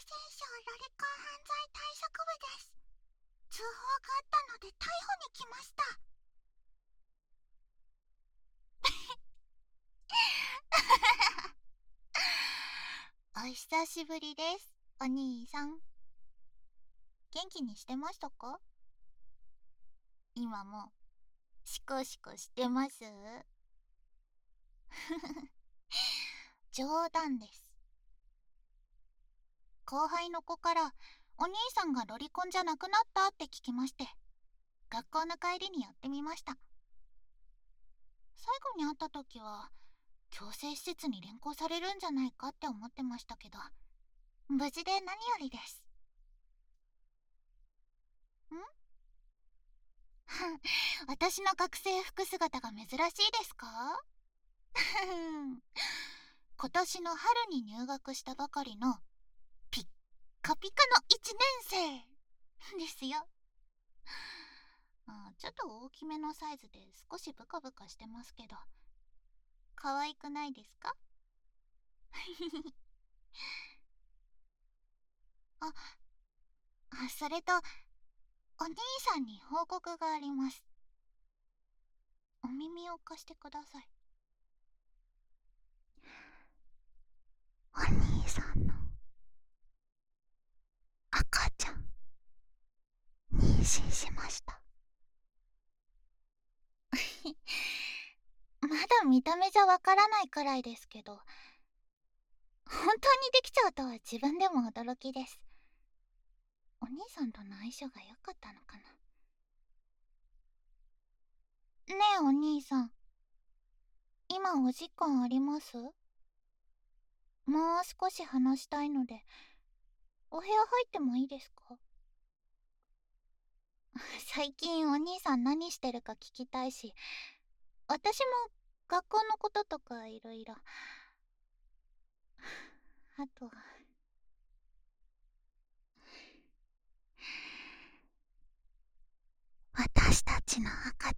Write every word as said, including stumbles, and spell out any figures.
省ロリコン犯罪対策部です。通報があったので逮捕に来ました。お久しぶりです、お兄さん。元気にしてましたか？今もシコシコしてます？冗談です。後輩の子からお兄さんがロリコンじゃなくなったって聞きまして、学校の帰りにやってみました。最後に会った時は強制施設に連行されるんじゃないかって思ってましたけど、無事で何よりです。ん私の学生服姿が珍しいですか？今年の春に入学したばかりのピッカピカのいちねん生ですよ。あ、ちょっと大きめのサイズで少しブカブカしてますけど、可愛くないですか？あ、あ、それとお兄さんに報告があります。お耳を貸してください。お兄さんの赤ちゃん妊娠しました。まだ見た目じゃわからないくらいですけど、本当にできちゃうとは自分でも驚きです。お兄さんとの相性が良かったのかな。ねえお兄さん、今お時間あります？もう少し話したいので、お部屋入ってもいいですか？最近お兄さん何してるか聞きたいし、私も学校のこととかいろいろ。あと、私たちの赤